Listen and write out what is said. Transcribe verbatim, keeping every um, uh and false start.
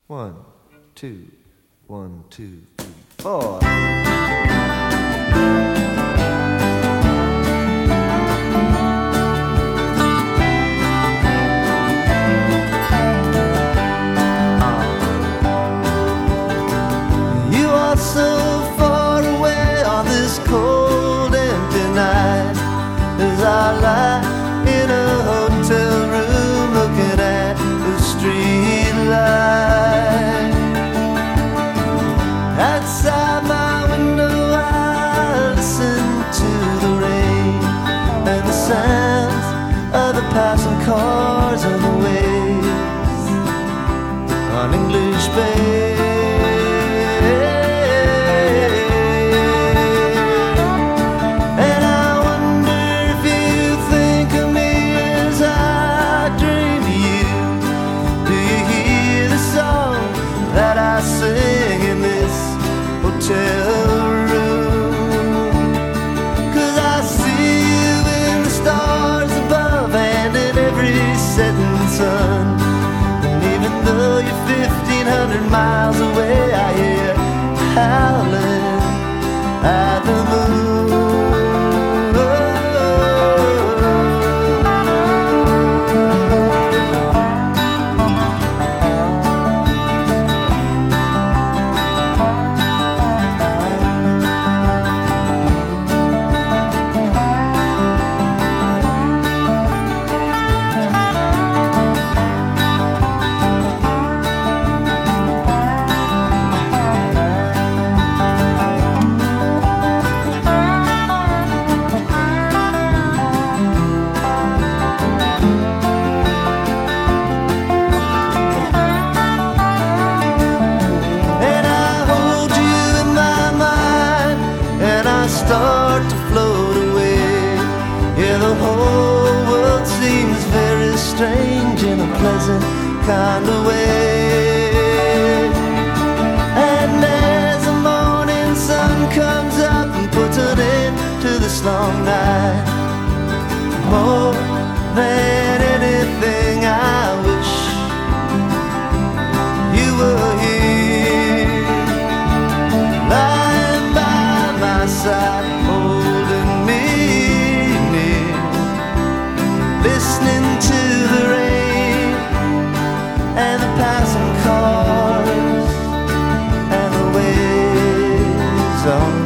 One, two, one, two, three, four. You are so far away on this cold, empty night as I lie in a hotel room looking at the street light. Outside my window I listen to the rain and the sounds of the passing cars on the waves on English Bay. And I wonder if you think of me as I dream of you. Do you hear the song that I sing in this hotel room? 'Cause I see you in the stars above and in every setting sun. And even though you're fifteen hundred miles away, I hear howling at the moon. Start to float away. Yeah, the whole world seems very strange in a pleasant kind of way. And as the morning sun comes up and puts an end to this long night, more than anything I wish you were here, lying by my side, holding me near, listening to the rain and the passing cars and the waves on